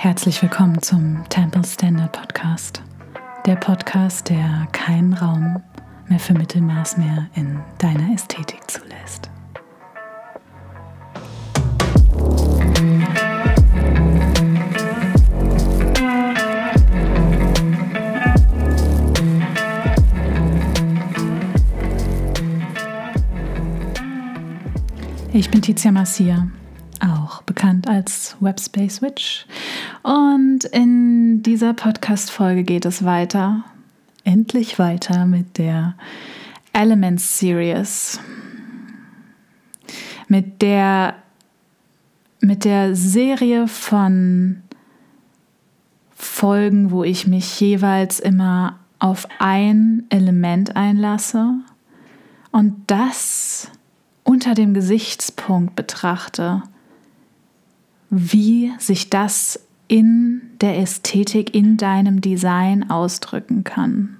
Herzlich willkommen zum Temple Standard Podcast. Der Podcast, der keinen Raum mehr für Mittelmaß mehr in deiner Ästhetik zulässt. Ich bin Tizia Marcia, auch bekannt als Webspace Witch, und in dieser Podcast-Folge geht es endlich weiter mit der Elements Series, mit der Serie von Folgen, wo ich mich jeweils immer auf ein Element einlasse und das unter dem Gesichtspunkt betrachte, wie sich das in der Ästhetik, in deinem Design ausdrücken kann.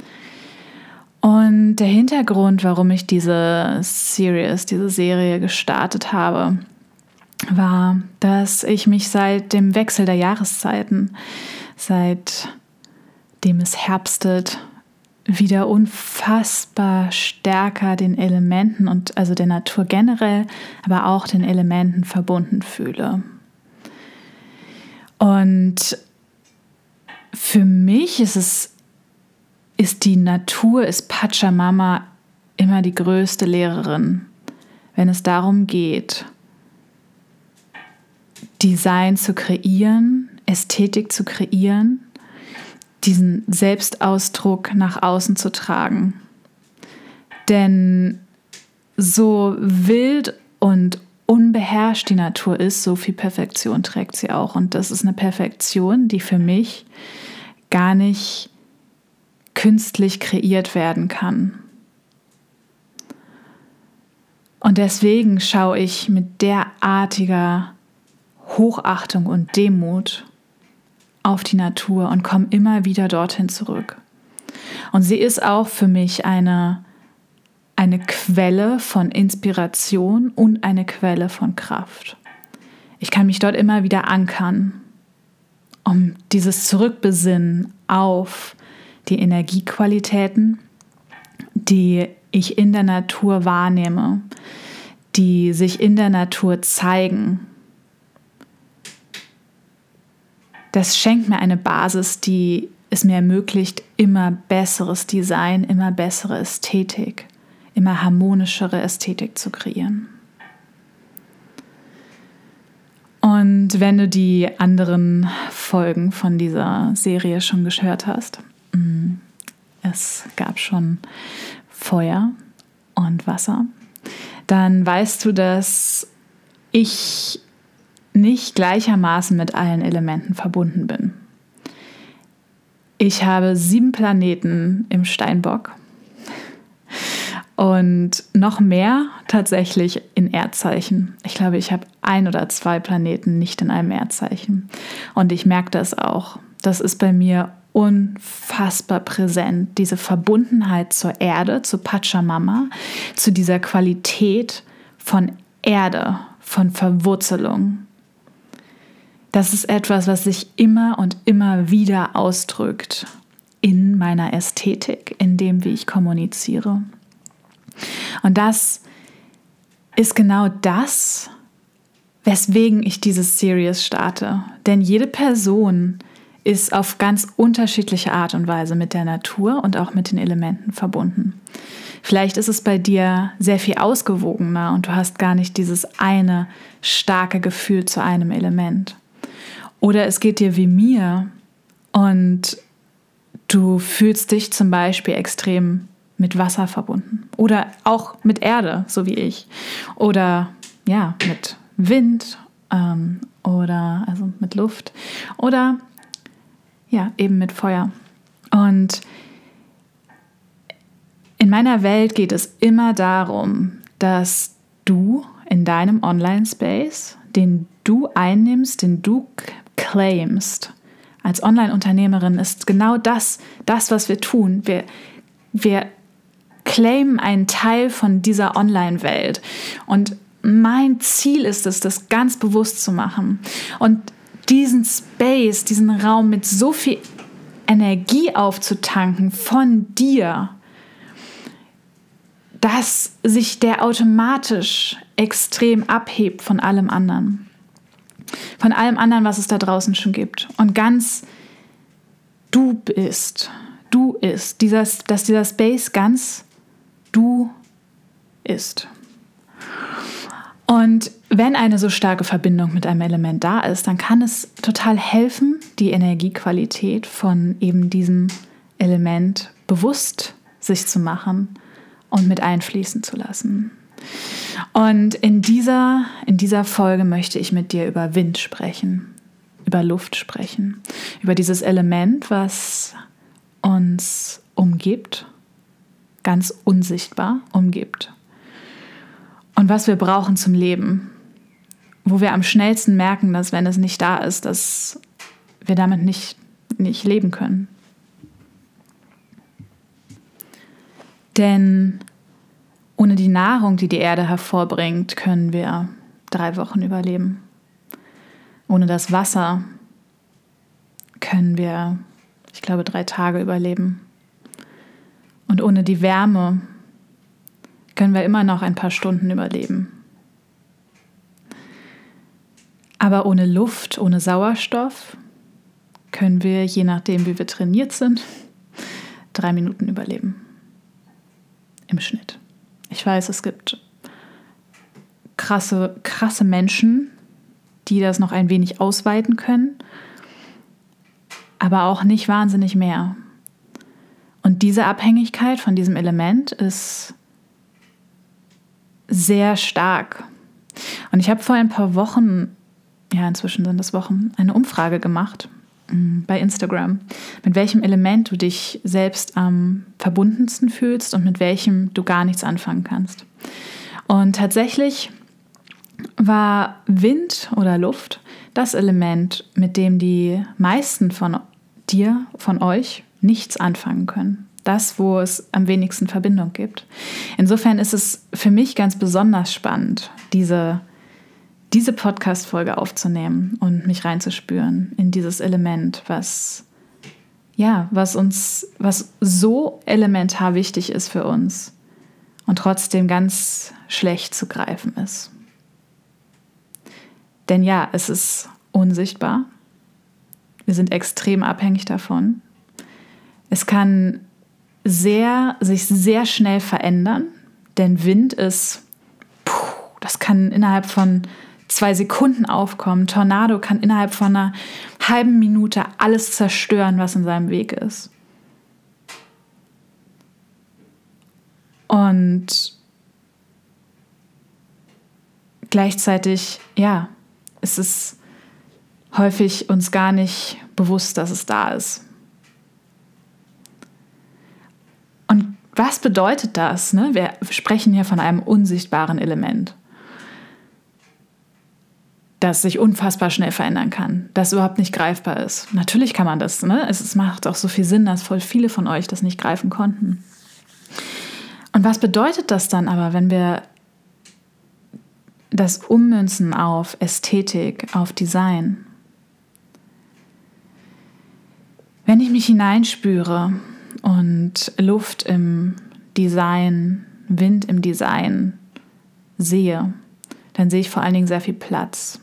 Und der Hintergrund, warum ich diese Serie gestartet habe, war, dass ich mich seit dem Wechsel der Jahreszeiten, seitdem es herbstet, wieder unfassbar stärker den Elementen und also der Natur generell, aber auch den Elementen verbunden fühle. Und für mich ist die Natur, ist Pachamama immer die größte Lehrerin, wenn es darum geht, Design zu kreieren, Ästhetik zu kreieren, diesen Selbstausdruck nach außen zu tragen. Denn so wild und unbeherrscht die Natur ist, so viel Perfektion trägt sie auch. Und das ist eine Perfektion, die für mich gar nicht künstlich kreiert werden kann. Und deswegen schaue ich mit derartiger Hochachtung und Demut auf die Natur und komme immer wieder dorthin zurück. Und sie ist auch für mich eine Quelle von Inspiration und eine Quelle von Kraft. Ich kann mich dort immer wieder ankern, um dieses Zurückbesinnen auf die Energiequalitäten, die ich in der Natur wahrnehme, die sich in der Natur zeigen. Das schenkt mir eine Basis, die es mir ermöglicht, immer besseres Design, immer bessere Ästhetik, immer harmonischere Ästhetik zu kreieren. Und wenn du die anderen Folgen von dieser Serie schon gehört hast, es gab schon Feuer und Wasser, dann weißt du, dass ich nicht gleichermaßen mit allen Elementen verbunden bin. Ich habe 7 Planeten im Steinbock und noch mehr tatsächlich in Erdzeichen. Ich glaube, ich habe 1 oder 2 Planeten nicht in einem Erdzeichen. Und ich merke das auch. Das ist bei mir unfassbar präsent. Diese Verbundenheit zur Erde, zu Pachamama, zu dieser Qualität von Erde, von Verwurzelung. Das ist etwas, was sich immer und immer wieder ausdrückt in meiner Ästhetik, in dem, wie ich kommuniziere. Und das ist genau das, weswegen ich diese Series starte. Denn jede Person ist auf ganz unterschiedliche Art und Weise mit der Natur und auch mit den Elementen verbunden. Vielleicht ist es bei dir sehr viel ausgewogener und du hast gar nicht dieses eine starke Gefühl zu einem Element. Oder es geht dir wie mir und du fühlst dich zum Beispiel extrem mit Wasser verbunden. Oder auch mit Erde, so wie ich. Oder ja, mit Wind oder also mit Luft. Oder ja, eben mit Feuer. Und in meiner Welt geht es immer darum, dass du in deinem Online-Space, den du einnimmst, den du claimst, als Online-Unternehmerin ist genau das, was wir tun. Wir claimen einen Teil von dieser Online-Welt. Und mein Ziel ist es, das ganz bewusst zu machen. Und diesen Space, diesen Raum mit so viel Energie aufzutanken von dir, dass sich der automatisch extrem abhebt von allem anderen. Von allem anderen, was es da draußen schon gibt. Und ganz du ist, dass dieser Space ganz du ist. Und wenn eine so starke Verbindung mit einem Element da ist, dann kann es total helfen, die Energiequalität von eben diesem Element bewusst sich zu machen und mit einfließen zu lassen. Und in dieser Folge möchte ich mit dir über Wind sprechen, über Luft sprechen, über dieses Element, was uns umgibt, ganz unsichtbar umgibt. Und was wir brauchen zum Leben, wo wir am schnellsten merken, dass wenn es nicht da ist, dass wir damit nicht leben können. Denn ohne die Nahrung, die die Erde hervorbringt, können wir 3 Wochen überleben. Ohne das Wasser können wir, ich glaube, 3 Tage überleben. Und ohne die Wärme können wir immer noch ein paar Stunden überleben. Aber ohne Luft, ohne Sauerstoff können wir, je nachdem wie wir trainiert sind, 3 Minuten überleben. Im Schnitt. Ich weiß, es gibt krasse Menschen, die das noch ein wenig ausweiten können, aber auch nicht wahnsinnig mehr. Und diese Abhängigkeit von diesem Element ist sehr stark. Und ich habe vor ein paar Wochen, ja inzwischen sind es Wochen, eine Umfrage gemacht bei Instagram, mit welchem Element du dich selbst am verbundensten fühlst und mit welchem du gar nichts anfangen kannst. Und tatsächlich war Wind oder Luft das Element, mit dem die meisten von euch nichts anfangen können. Das, wo es am wenigsten Verbindung gibt. Insofern ist es für mich ganz besonders spannend, diese Podcast-Folge aufzunehmen und mich reinzuspüren in dieses Element, was so elementar wichtig ist für uns und trotzdem ganz schlecht zu greifen ist. Denn ja, es ist unsichtbar. Wir sind extrem abhängig davon. Es kann sich sehr schnell verändern, denn Wind ist, das kann innerhalb von 2 Sekunden aufkommen. Tornado kann innerhalb von einer halben Minute alles zerstören, was in seinem Weg ist. Und gleichzeitig, ja, es ist häufig uns gar nicht bewusst, dass es da ist. Und was bedeutet das? Ne? Wir sprechen hier von einem unsichtbaren Element, das sich unfassbar schnell verändern kann, das überhaupt nicht greifbar ist. Natürlich kann man das. Ne? Es macht auch so viel Sinn, dass voll viele von euch das nicht greifen konnten. Und was bedeutet das dann aber, wenn wir das ummünzen auf Ästhetik, auf Design? Wenn ich mich hineinspüre und Luft im Design, Wind im Design sehe, dann sehe ich vor allen Dingen sehr viel Platz.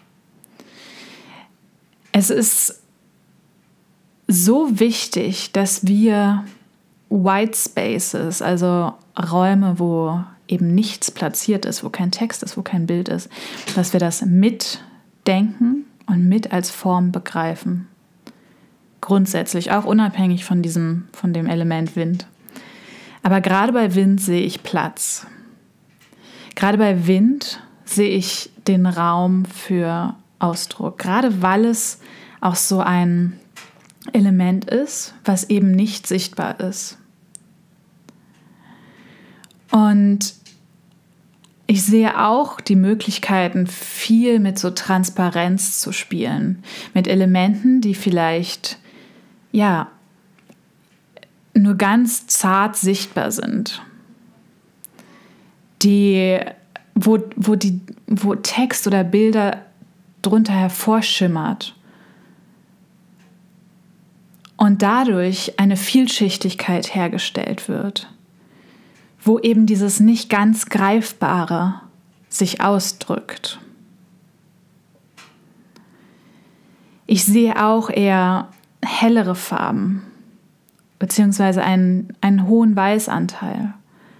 Es ist so wichtig, dass wir White Spaces, also Räume, wo eben nichts platziert ist, wo kein Text ist, wo kein Bild ist, dass wir das mitdenken und mit als Form begreifen. Grundsätzlich, auch unabhängig von dem Element Wind. Aber gerade bei Wind sehe ich Platz. Gerade bei Wind sehe ich den Raum für Ausdruck. Gerade weil es auch so ein Element ist, was eben nicht sichtbar ist. Und ich sehe auch die Möglichkeiten, viel mit so Transparenz zu spielen. Mit Elementen, die vielleicht nur ganz zart sichtbar sind. Wo Text oder Bilder drunter hervorschimmert. Und dadurch eine Vielschichtigkeit hergestellt wird, wo eben dieses nicht ganz Greifbare sich ausdrückt. Ich sehe auch eher hellere Farben, beziehungsweise einen hohen Weißanteil.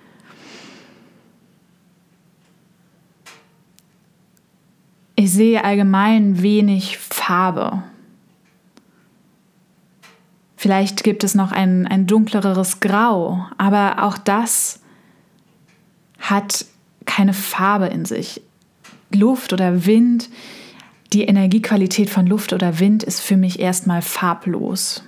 Ich sehe allgemein wenig Farbe. Vielleicht gibt es noch ein dunkleres Grau, aber auch das hat keine Farbe in sich. Luft oder Wind, die Energiequalität von Luft oder Wind ist für mich erstmal farblos.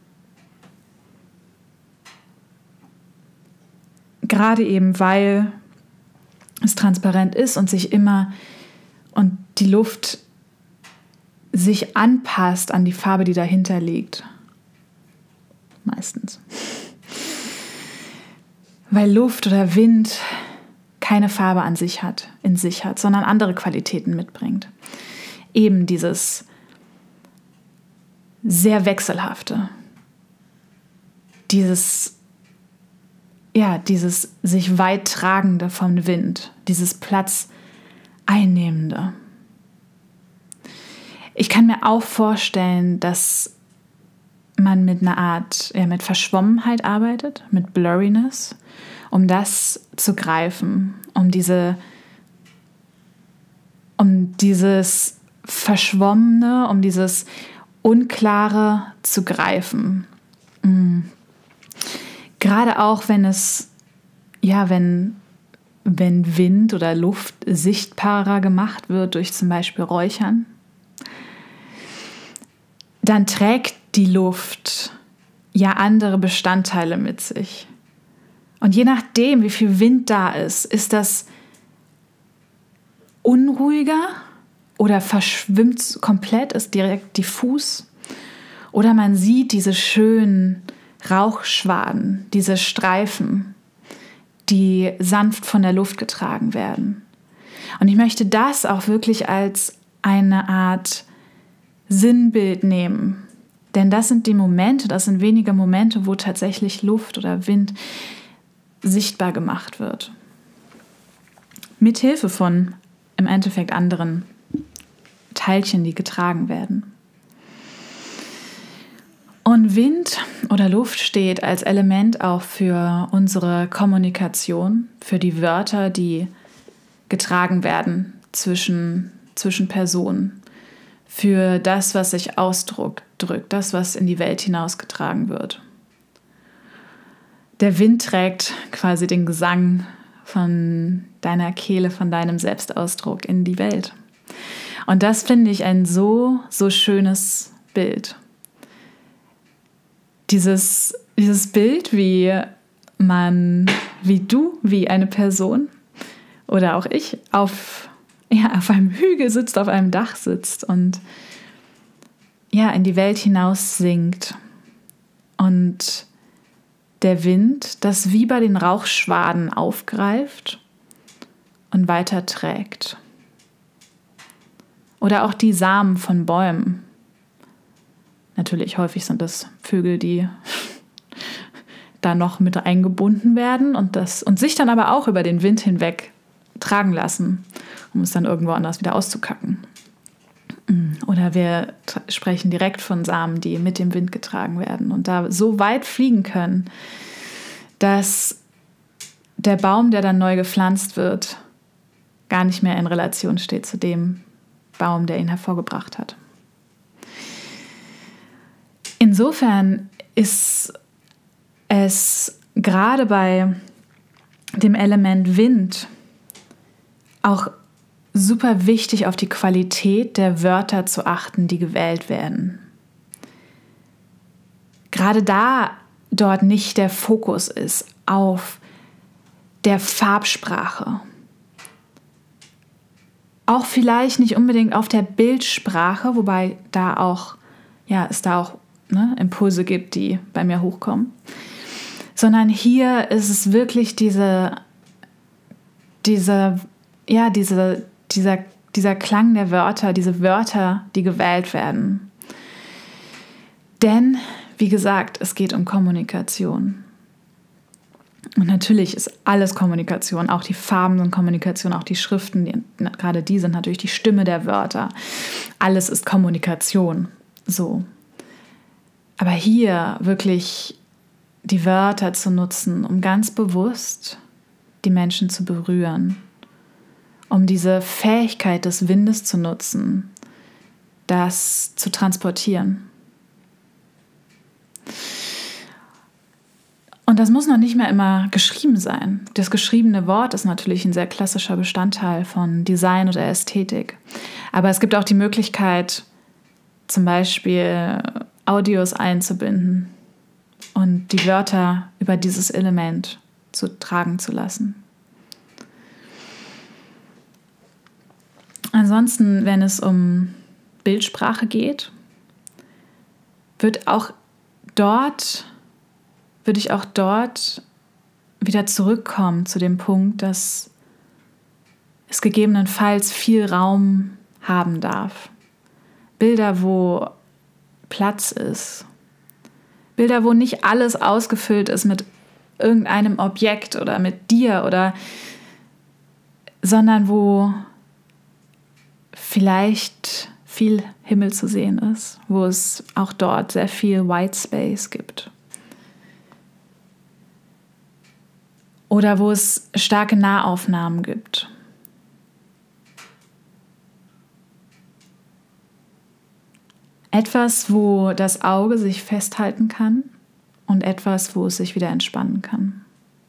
Gerade eben, weil es transparent ist und die Luft sich anpasst an die Farbe, die dahinter liegt. Meistens. Weil Luft oder Wind keine Farbe in sich hat, sondern andere Qualitäten mitbringt. Eben dieses sehr wechselhafte, dieses sich weit tragende vom Wind, dieses Platz einnehmende. Ich kann mir auch vorstellen, dass man mit einer Art, mit Verschwommenheit arbeitet, mit Blurriness, um das zu greifen, um dieses Verschwommene, um dieses Unklare zu greifen. Gerade auch wenn Wind oder Luft sichtbarer gemacht wird durch zum Beispiel Räuchern, dann trägt die Luft ja andere Bestandteile mit sich. Und je nachdem, wie viel Wind da ist das unruhiger oder verschwimmt komplett, ist direkt diffus. Oder man sieht diese schönen Rauchschwaden, diese Streifen, die sanft von der Luft getragen werden. Und ich möchte das auch wirklich als eine Art Sinnbild nehmen. Denn das sind wenige Momente, wo tatsächlich Luft oder Wind sichtbar gemacht wird. Mithilfe von im Endeffekt anderen Teilchen, die getragen werden. Und Wind oder Luft steht als Element auch für unsere Kommunikation, für die Wörter, die getragen werden zwischen Personen, für das, was sich ausdrückt, das, was in die Welt hinausgetragen wird. Der Wind trägt quasi den Gesang von deiner Kehle, von deinem Selbstausdruck in die Welt. Und das finde ich ein so schönes Bild. Dieses Bild, wie du, wie eine Person oder auch ich auf einem Hügel sitzt, auf einem Dach sitzt und in die Welt hinaus singt. Und der Wind das wie bei den Rauchschwaden aufgreift und weiterträgt. Oder auch die Samen von Bäumen. Natürlich, häufig sind das Vögel, die da noch mit eingebunden werden und sich dann aber auch über den Wind hinweg tragen lassen, um es dann irgendwo anders wieder auszukacken. Oder wir sprechen direkt von Samen, die mit dem Wind getragen werden und da so weit fliegen können, dass der Baum, der dann neu gepflanzt wird, gar nicht mehr in Relation steht zu dem Baum, der ihn hervorgebracht hat. Insofern ist es gerade bei dem Element Wind auch super wichtig, auf die Qualität der Wörter zu achten, die gewählt werden. Gerade dort nicht der Fokus ist auf der Farbsprache. Auch vielleicht nicht unbedingt auf der Bildsprache, wobei es da auch Impulse gibt, die bei mir hochkommen. Sondern hier ist es wirklich dieser dieser Klang der Wörter, diese Wörter, die gewählt werden. Denn, wie gesagt, es geht um Kommunikation. Und natürlich ist alles Kommunikation, auch die Farben sind Kommunikation, auch die Schriften, gerade die sind natürlich die Stimme der Wörter. Alles ist Kommunikation. So. Aber hier wirklich die Wörter zu nutzen, um ganz bewusst die Menschen zu berühren, um diese Fähigkeit des Windes zu nutzen, das zu transportieren. Und das muss noch nicht mehr immer geschrieben sein. Das geschriebene Wort ist natürlich ein sehr klassischer Bestandteil von Design oder Ästhetik. Aber es gibt auch die Möglichkeit, zum Beispiel Audios einzubinden und die Wörter über dieses Element zu tragen zu lassen. Ansonsten, wenn es um Bildsprache geht, würde ich auch dort wieder zurückkommen zu dem Punkt, dass es gegebenenfalls viel Raum haben darf. Bilder, wo Platz ist. Bilder, wo nicht alles ausgefüllt ist mit irgendeinem Objekt oder mit dir sondern wo vielleicht viel Himmel zu sehen ist, wo es auch dort sehr viel White Space gibt. Oder wo es starke Nahaufnahmen gibt. Etwas, wo das Auge sich festhalten kann und etwas, wo es sich wieder entspannen kann.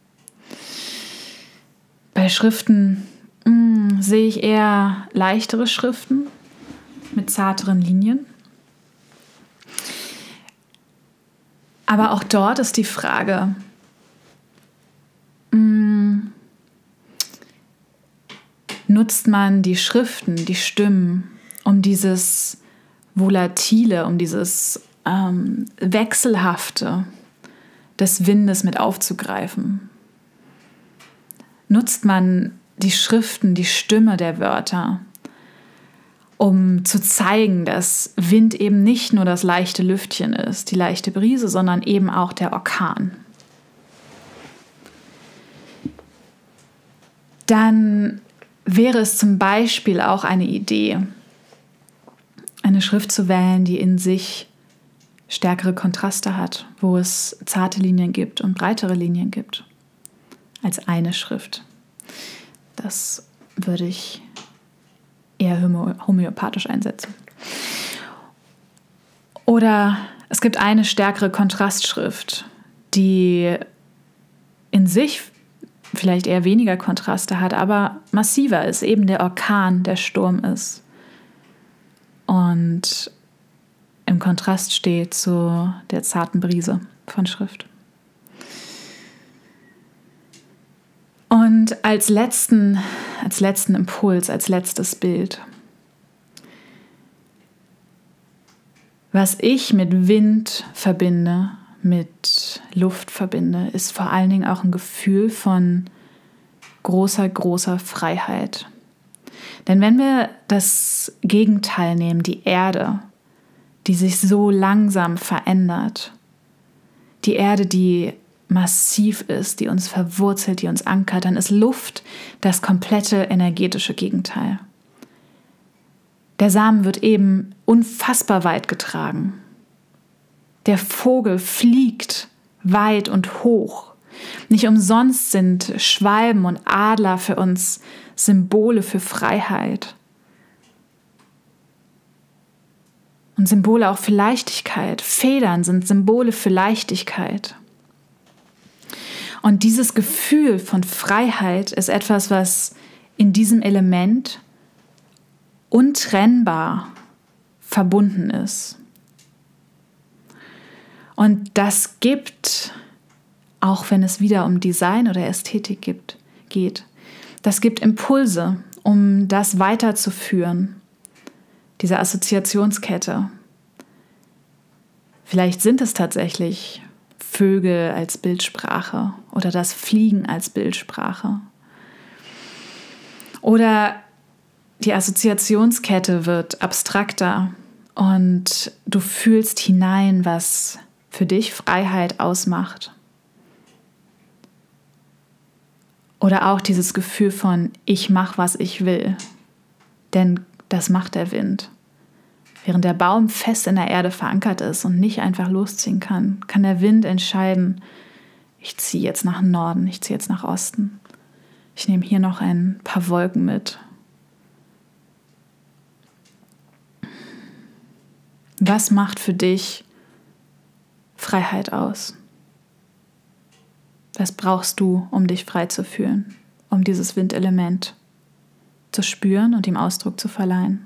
Bei Schriften sehe ich eher leichtere Schriften mit zarteren Linien. Aber auch dort ist die Frage, nutzt man die Schriften, die Stimmen, um dieses Volatile, um dieses Wechselhafte des Windes mit aufzugreifen? Nutzt man die Schriften, die Stimme der Wörter, um zu zeigen, dass Wind eben nicht nur das leichte Lüftchen ist, die leichte Brise, sondern eben auch der Orkan? Dann wäre es zum Beispiel auch eine Idee, eine Schrift zu wählen, die in sich stärkere Kontraste hat, wo es zarte Linien gibt und breitere Linien gibt, als eine Schrift. Das würde ich eher homöopathisch einsetzen. Oder es gibt eine stärkere Kontrastschrift, die in sich vielleicht eher weniger Kontraste hat, aber massiver ist, eben der Orkan, der Sturm ist. Und im Kontrast steht zu der zarten Brise von Schrift. Und als letzten Impuls, als letztes Bild, was ich mit Wind verbinde, mit Luft verbinde, ist vor allen Dingen auch ein Gefühl von großer, großer Freiheit. Denn wenn wir das Gegenteil nehmen, die Erde, die sich so langsam verändert, die Erde, die massiv ist, die uns verwurzelt, die uns ankert, dann ist Luft das komplette energetische Gegenteil. Der Samen wird eben unfassbar weit getragen. Der Vogel fliegt weit und hoch. Nicht umsonst sind Schwalben und Adler für uns Symbole für Freiheit. Und Symbole auch für Leichtigkeit. Federn sind Symbole für Leichtigkeit. Und dieses Gefühl von Freiheit ist etwas, was in diesem Element untrennbar verbunden ist. Und das gibt, auch wenn es wieder um Design oder Ästhetik geht, das gibt Impulse, um das weiterzuführen, diese Assoziationskette. Vielleicht sind es tatsächlich Vögel als Bildsprache oder das Fliegen als Bildsprache. Oder die Assoziationskette wird abstrakter und du fühlst hinein, was für dich Freiheit ausmacht. Oder auch dieses Gefühl von, ich mache, was ich will. Denn das macht der Wind. Während der Baum fest in der Erde verankert ist und nicht einfach losziehen kann, kann der Wind entscheiden, ich ziehe jetzt nach Norden, ich ziehe jetzt nach Osten. Ich nehme hier noch ein paar Wolken mit. Was macht für dich Freiheit aus? Was brauchst du, um dich frei zu fühlen, um dieses Windelement zu spüren und ihm Ausdruck zu verleihen?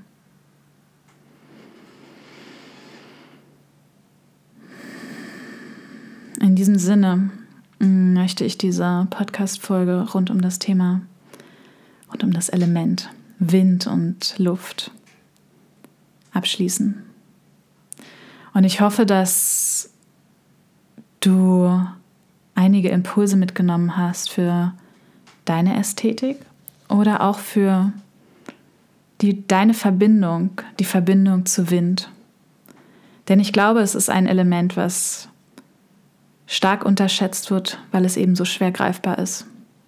In diesem Sinne möchte ich diese Podcast-Folge rund um das Thema, rund um das Element Wind und Luft abschließen. Und ich hoffe, dass du einige Impulse mitgenommen hast für deine Ästhetik oder auch für deine Verbindung, die Verbindung zu Wind. Denn ich glaube, es ist ein Element, was stark unterschätzt wird, weil es eben so schwer greifbar ist.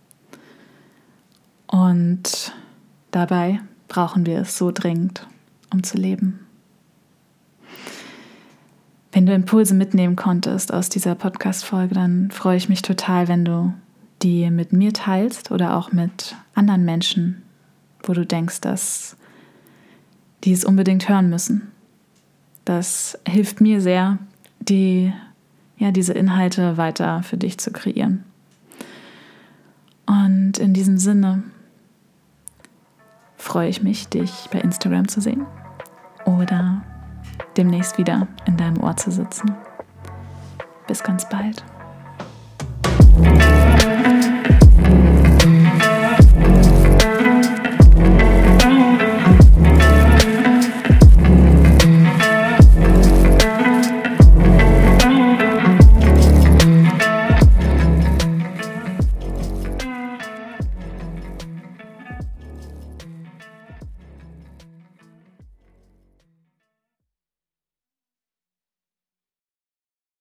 Und dabei brauchen wir es so dringend, um zu leben. Wenn du Impulse mitnehmen konntest aus dieser Podcast-Folge, dann freue ich mich total, wenn du die mit mir teilst oder auch mit anderen Menschen, wo du denkst, dass die es unbedingt hören müssen. Das hilft mir sehr, diese Inhalte weiter für dich zu kreieren. Und in diesem Sinne freue ich mich, dich bei Instagram zu sehen oder demnächst wieder in deinem Ohr zu sitzen. Bis ganz bald.